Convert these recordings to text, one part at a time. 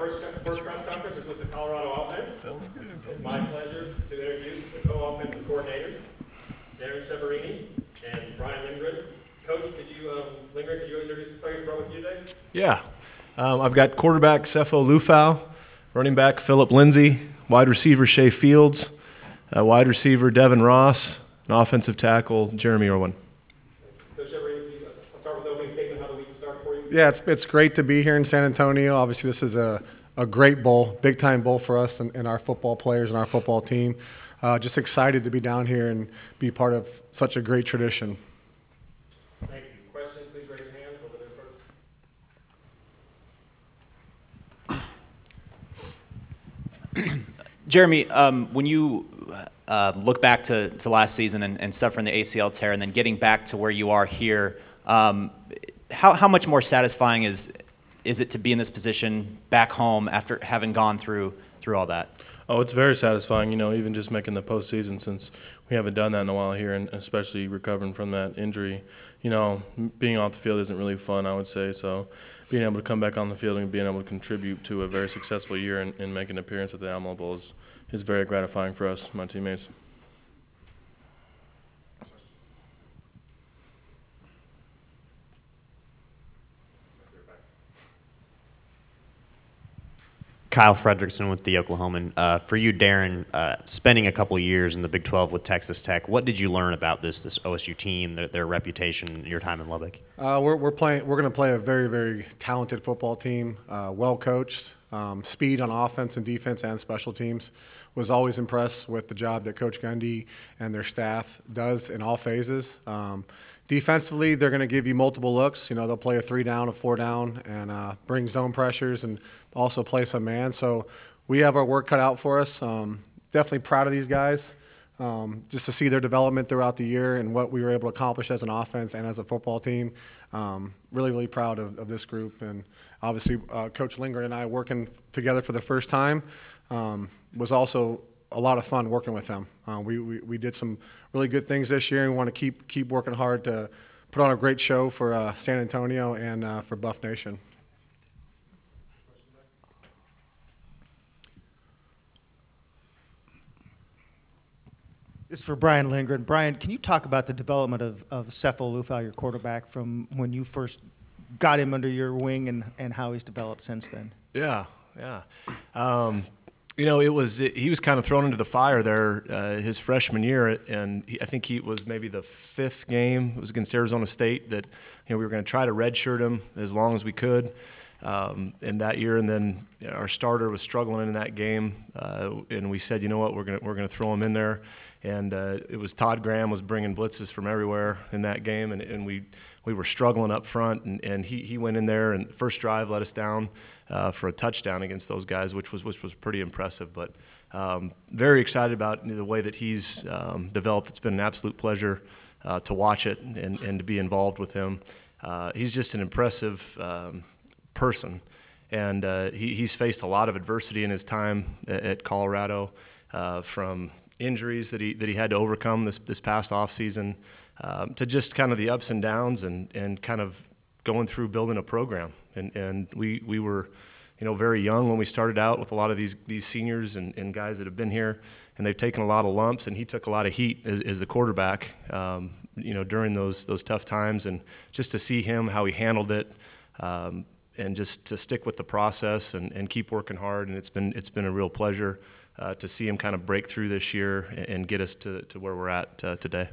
first press conference is with the Colorado offense. It's my pleasure to introduce the co-offensive coordinators, Darren Severini and Brian Lindgren. Coach, Lindgren, could you introduce the players brought with you today? Yeah. I've got quarterback Sefo Lufau, running back Philip Lindsay, wide receiver Shea Fields, wide receiver Devin Ross, and offensive tackle Jeremy Irwin. Coach Severini, I'll start with the opening statement. How the week started for you? Yeah, it's great to be here in San Antonio. Obviously, this is a great bowl, big-time bowl for us and our football players and our football team. Just excited to be down here and be part of such a great tradition. Thank you. Questions, please raise your hands over there first. Jeremy, when you look back to last season and suffering the ACL tear and then getting back to where you are here, how much more satisfying is it to be in this position back home after having gone through all that? Oh, it's very satisfying, even just making the postseason, since we haven't done that in a while here, and especially recovering from that injury. Being off the field isn't really fun, I would say, so being able to come back on the field and being able to contribute to a very successful year and make an appearance at the Alamo Bowl is very gratifying for us, my teammates. Kyle Fredrickson with the Oklahoman. For you, Darren, spending a couple of years in the Big 12 with Texas Tech, what did you learn about this OSU team, their reputation, your time in Lubbock? We're going to play a very, very talented football team, well coached, speed on offense and defense and special teams. Was always impressed with the job that Coach Gundy and their staff does in all phases. Defensively, they're going to give you multiple looks. They'll play a 3-down, a 4-down, and bring zone pressures and also play some man. So we have our work cut out for us. Definitely proud of these guys. Just to see their development throughout the year and what we were able to accomplish as an offense and as a football team. Really, really proud of this group. And obviously, Coach Lindgren and I working together for the first time was also a lot of fun working with him. We did some really good things this year, and we want to keep working hard to put on a great show for San Antonio and for Buff Nation. This is for Brian Lindgren. Brian, can you talk about the development of Sefo Lufau, your quarterback, from when you first got him under your wing and how he's developed since then? Yeah. He was kind of thrown into the fire there his freshman year, and I think he was maybe the 5th game. It was against Arizona State that we were going to try to redshirt him as long as we could in that year, and then our starter was struggling in that game, and we said, you know what, we're going to throw him in there, and it was Todd Graham was bringing blitzes from everywhere in that game, and we were struggling up front, and he went in there, and first drive let us down for a touchdown against those guys, which was pretty impressive. But very excited about the way that he's developed. It's been an absolute pleasure to watch it and to be involved with him. He's just an impressive person, and he's faced a lot of adversity in his time at Colorado, from injuries that he had to overcome this past offseason, to just kind of the ups and downs and kind of going through building a program. And we were, very young when we started out with a lot of these seniors and guys that have been here, and they've taken a lot of lumps, and he took a lot of heat as the quarterback, during those tough times, and just to see him, how he handled it, and just to stick with the process and keep working hard. And it's been a real pleasure to see him kind of break through this year and get us to where we're at today.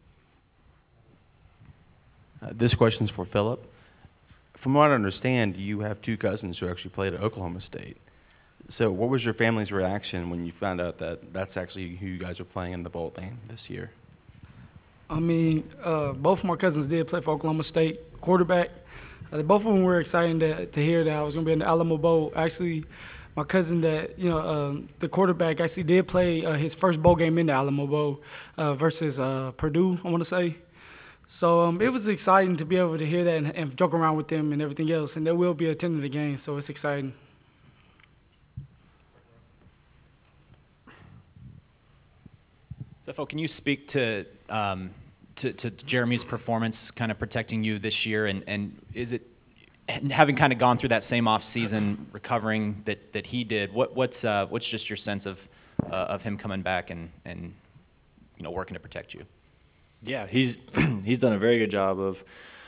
This question's for Philip. From what I understand, you have 2 cousins who actually played at Oklahoma State. So what was your family's reaction when you found out that that's actually who you guys are playing in the bowl game this year? Both of my cousins did play for Oklahoma State quarterback. Both of them were excited to hear that I was going to be in the Alamo Bowl. Actually, my cousin the quarterback actually did play his first bowl game in the Alamo Bowl versus Purdue, I want to say. So it was exciting to be able to hear that and joke around with them and everything else. And they will be attending the game, so it's exciting. Sefo, can you speak to Jeremy's performance kind of protecting you this year? And is it and having kind of gone through that same off season recovering that he did, what's just your sense of him coming back and working to protect you? Yeah, he's done a very good job of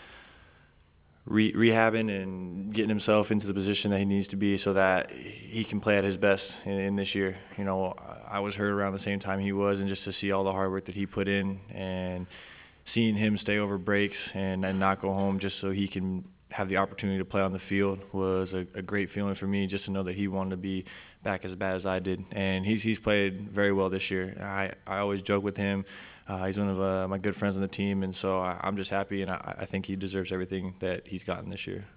rehabbing and getting himself into the position that he needs to be so that he can play at his best in this year. I was hurt around the same time he was, and just to see all the hard work that he put in and seeing him stay over breaks and not go home just so he can have the opportunity to play on the field was a great feeling for me, just to know that he wanted to be back as bad as I did. And he's played very well this year. I always joke with him. He's one of my good friends on the team, and so I'm just happy, and I think he deserves everything that he's gotten this year.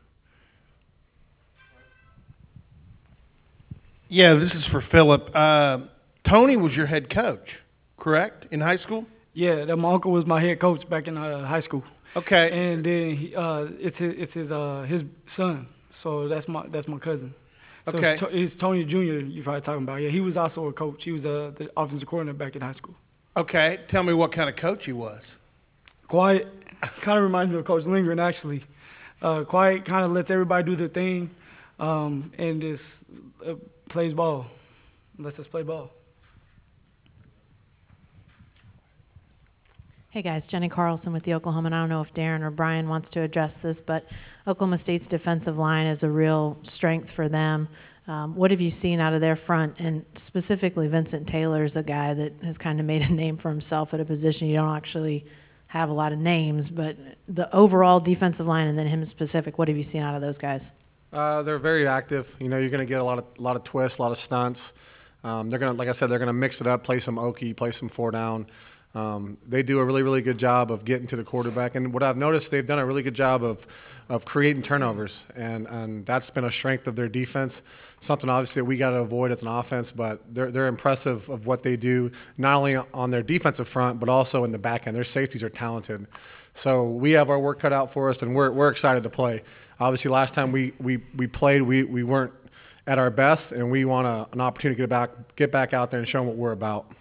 Yeah, this is for Philip. Tony was your head coach, correct, in high school? Yeah, my uncle was my head coach back in high school. Okay. And then it's his son, so that's my cousin. So Okay. It's Tony Jr. You're probably talking about. Yeah, he was also a coach. He was the offensive coordinator back in high school. Okay, tell me what kind of coach he was. Quiet, kind of reminds me of Coach Lindgren, actually. Quiet, kind of lets everybody do their thing, and just plays ball. Lets us play ball. Hey guys, Jenny Carlson with the Oklahoman. I don't know if Darren or Brian wants to address this, but Oklahoma State's defensive line is a real strength for them. What have you seen out of their front? And specifically, Vincent Taylor is a guy that has kind of made a name for himself at a position you don't actually have a lot of names, but the overall defensive line and then him specific, what have you seen out of those guys? They're very active. You're going to get a lot of twists, a lot of stunts. They're going to, like I said, they're going to mix it up, play some Okie, play some 4-down. They do a really, really good job of getting to the quarterback. And what I've noticed, they've done a really good job of creating turnovers. And that's been a strength of their defense, something obviously that we got to avoid as an offense. But they're impressive of what they do, not only on their defensive front, but also in the back end. Their safeties are talented. So we have our work cut out for us, and we're excited to play. Obviously, last time we played, we weren't at our best, and we want an opportunity to get back out there and show them what we're about.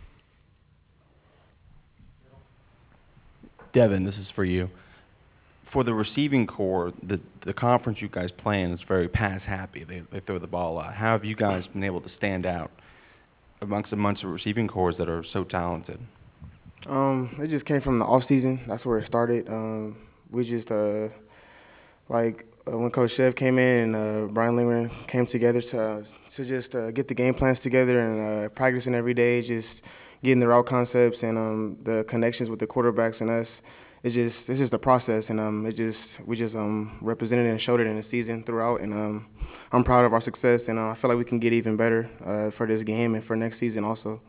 Devin, this is for you. For the receiving core, the conference you guys play in is very pass happy. They throw the ball a lot. How have you guys been able to stand out amongst a bunch of receiving cores that are so talented? It just came from the off season. That's where it started. We just when Coach Shev came in and Brian Lindgren came together to just get the game plans together and practicing every day, just getting the route concepts and the connections with the quarterbacks and us. It's just a process, and we just represented it and showed it in the season throughout. And I'm proud of our success, and I feel like we can get even better for this game and for next season also.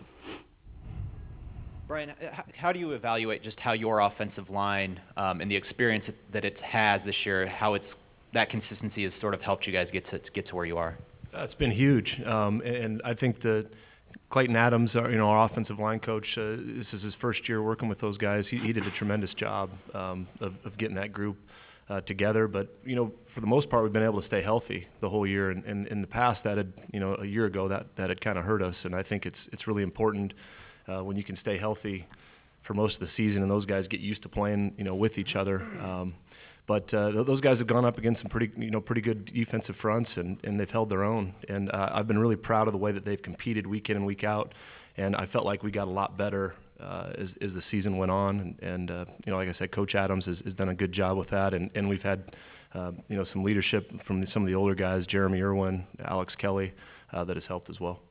Brian, how do you evaluate just how your offensive line and the experience that it has this year, how that consistency has sort of helped you guys get to where you are? It's been huge, and I think Clayton Adams, our offensive line coach, this is his first year working with those guys. He did a tremendous job of getting that group together. But for the most part, we've been able to stay healthy the whole year. And in the past, that had a year ago that had kind of hurt us. And I think it's really important when you can stay healthy for most of the season, and those guys get used to playing with each other. But those guys have gone up against some pretty good defensive fronts, and they've held their own. And I've been really proud of the way that they've competed week in and week out. And I felt like we got a lot better as the season went on. And like I said, Coach Adams has done a good job with that. And we've had some leadership from some of the older guys, Jeremy Irwin, Alex Kelly, that has helped as well.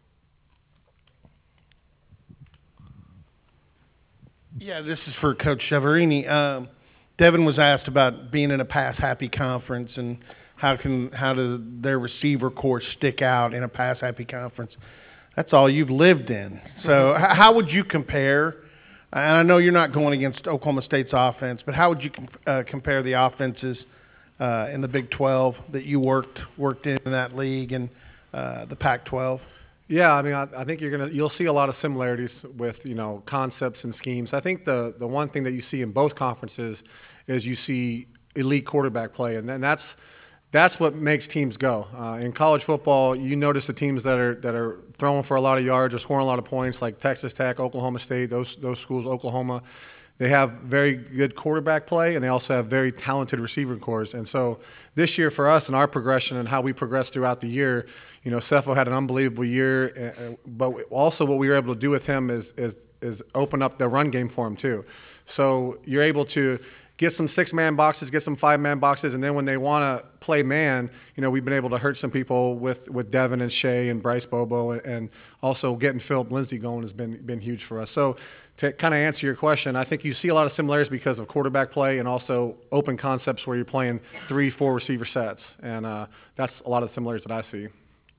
Yeah, this is for Coach Severini. Devin was asked about being in a pass-happy conference and how does their receiver core stick out in a pass-happy conference. That's all you've lived in. So how would you compare? And I know you're not going against Oklahoma State's offense, but how would you compare the offenses in the Big 12 that you worked in that league and the Pac-12? Yeah, I mean, I think you'll see a lot of similarities with concepts and schemes. I think the one thing that you see in both conferences is you see elite quarterback play, and then that's what makes teams go. In college football, you notice the teams that are throwing for a lot of yards or scoring a lot of points, like Texas Tech, Oklahoma State, those schools, Oklahoma. They have very good quarterback play, and they also have very talented receiver cores. And so this year for us and our progression and how we progressed throughout the year, you know, Cepho had an unbelievable year, but also what we were able to do with him is open up the run game for him too. So you're able to get some 6-man boxes, get some 5-man boxes, and then when they want to play man, you know, we've been able to hurt some people with Devin and Shea and Bryce Bobo, and also getting Philip Lindsay going has been huge for us. So to kind of answer your question, I think you see a lot of similarities because of quarterback play and also open concepts where you're playing 3-4 receiver sets, and that's a lot of the similarities that I see.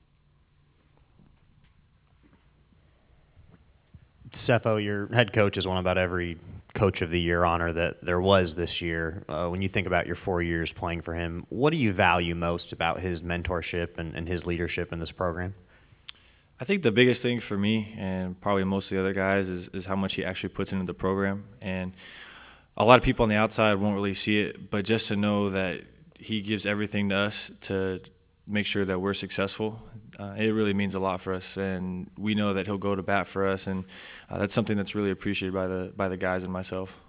Cepho, your head coach has won about every Coach of the Year honor that there was this year. When you think about your 4 years playing for him, what do you value most about his mentorship and his leadership in this program? I think the biggest thing for me and probably most of the other guys is how much he actually puts into the program. And a lot of people on the outside won't really see it, but just to know that he gives everything to us to make sure that we're successful, it really means a lot for us. And we know that he'll go to bat for us, and that's something that's really appreciated by the guys and myself.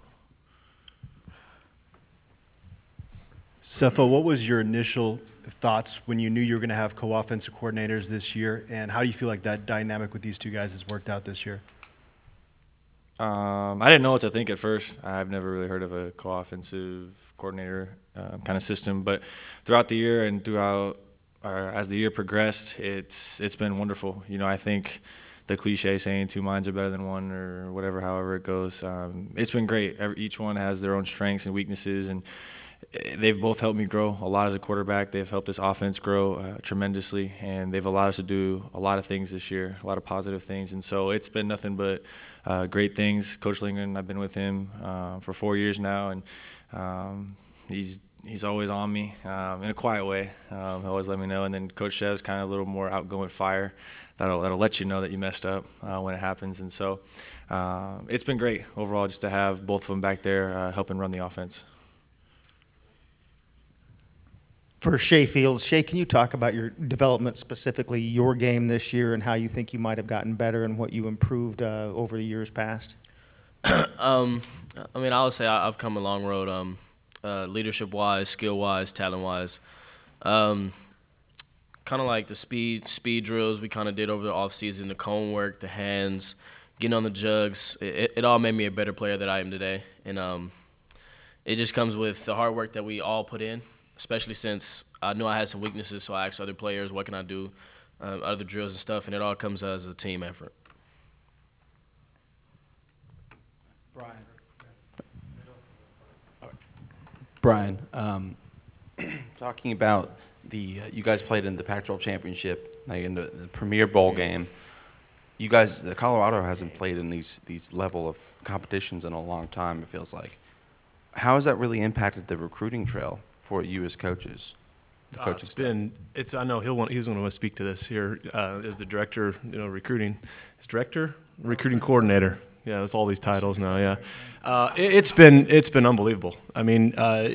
Cepho, what was your initial thoughts when you knew you were going to have co-offensive coordinators this year, and how do you feel like that dynamic with these two guys has worked out this year? I didn't know what to think at first. I've never really heard of a co-offensive coordinator kind of system, but throughout the year and as the year progressed, it's been wonderful. You know, I think the cliche saying 2 minds are better than one, or whatever, however it goes, it's been great. Each one has their own strengths and weaknesses, and they've both helped me grow a lot as a quarterback. They've helped this offense grow tremendously, and they've allowed us to do a lot of things this year, a lot of positive things. And so it's been nothing but great things. Coach Lingren, I've been with him for 4 years now, and he's always on me in a quiet way. He'll always let me know. And then Coach Shev's kind of a little more outgoing fire that'll let you know that you messed up when it happens. And so it's been great overall just to have both of them back there helping run the offense. For Shea Fields, Shea, can you talk about your development, specifically your game this year, and how you think you might have gotten better and what you improved over the years past? I mean, I would say I've come a long road, leadership-wise, skill-wise, talent-wise. Kind of like the speed drills we kind of did over the offseason, the cone work, the hands, getting on the jugs. It all made me a better player than I am today. And it just comes with the hard work that we all put in, especially since I knew I had some weaknesses, so I asked other players, what can I do, other drills and stuff, and it all comes as a team effort. Brian, talking about you guys played in the Pac-12 championship, like in the Premier Bowl game. You guys, Colorado hasn't played in these level of competitions in a long time, it feels like. How has that really impacted the recruiting trail for you as coaches? I know he's going to speak to this here as the director, recruiting. Is director? Recruiting coordinator. Yeah, with all these titles now. Yeah, it's been unbelievable. I mean,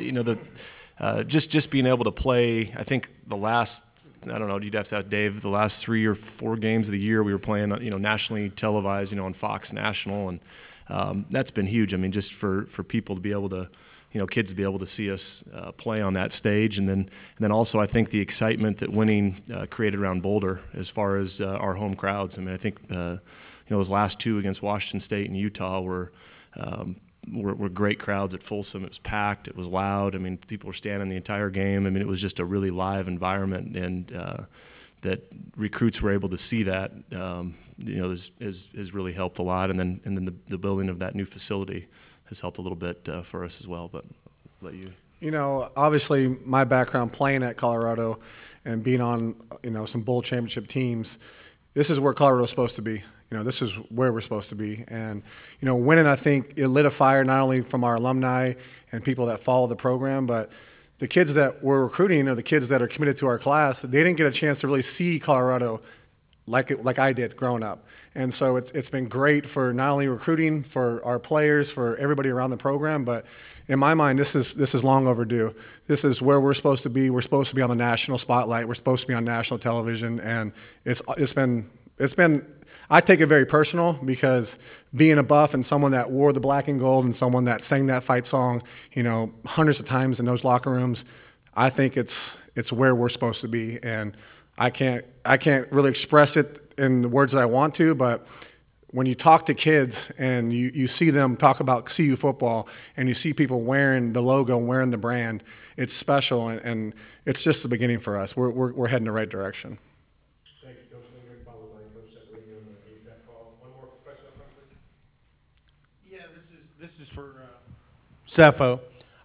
just being able to play. I think the last, I don't know, you'd have to ask Dave. The last 3 or 4 games of the year we were playing, nationally televised, on Fox National, and that's been huge. I mean, just for people to be able to, kids to be able to see us play on that stage, and then also I think the excitement that winning created around Boulder as far as our home crowds. I mean, I think those last 2 against Washington State and Utah were great crowds at Folsom. It was packed. It was loud. I mean, people were standing the entire game. I mean, it was just a really live environment, and that recruits were able to see that. Has really helped a lot, and then the building of that new facility has helped a little bit for us as well. But I'll let you. Obviously, my background playing at Colorado and being on some bowl championship teams, this is where Colorado's supposed to be. This is where we're supposed to be. And, winning, I think, it lit a fire not only from our alumni and people that follow the program, but the kids that we're recruiting or the kids that are committed to our class, they didn't get a chance to really see Colorado like I did growing up. And so it's been great for not only recruiting, for our players, for everybody around the program, but in my mind, this is long overdue. This is where we're supposed to be. We're supposed to be on the national spotlight. We're supposed to be on national television, and it's been I take it very personal because being a Buff and someone that wore the black and gold and someone that sang that fight song, hundreds of times in those locker rooms, I think it's where we're supposed to be. And I can't really express it in the words that I want to, but when you talk to kids and you see them talk about CU football and you see people wearing the logo and wearing the brand, it's special, and it's just the beginning for us. We're heading the right direction. Thank you, Coach Lingard, followed by Coach Severino on the ASAP call. One more question up front, please. Yeah, this is for Cepho.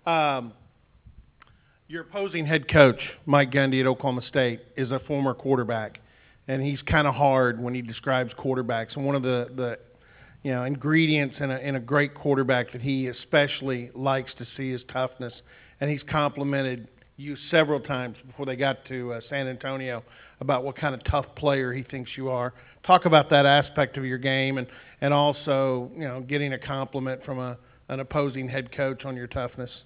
Your opposing head coach, Mike Gundy at Oklahoma State, is a former quarterback, and he's kind of hard when he describes quarterbacks. And one of the ingredients in a great quarterback that he especially likes to see is toughness. And he's complimented you several times before they got to San Antonio about what kind of tough player he thinks you are. Talk about that aspect of your game, and also getting a compliment from an opposing head coach on your toughness.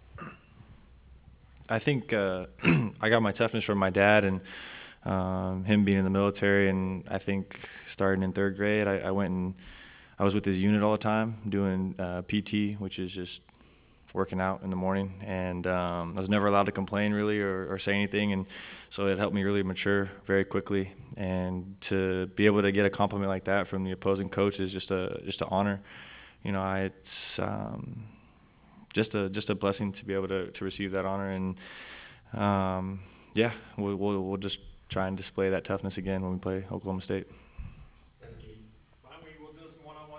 I think I got my toughness from my dad, and him being in the military, and I think starting in 3rd grade, I went and I was with his unit all the time doing PT, which is just working out in the morning, and I was never allowed to complain really or say anything, and so it helped me really mature very quickly. And to be able to get a compliment like that from the opposing coach is just an honor. It's just a blessing to be able to receive that honor, and we'll just try and display that toughness again when we play Oklahoma State.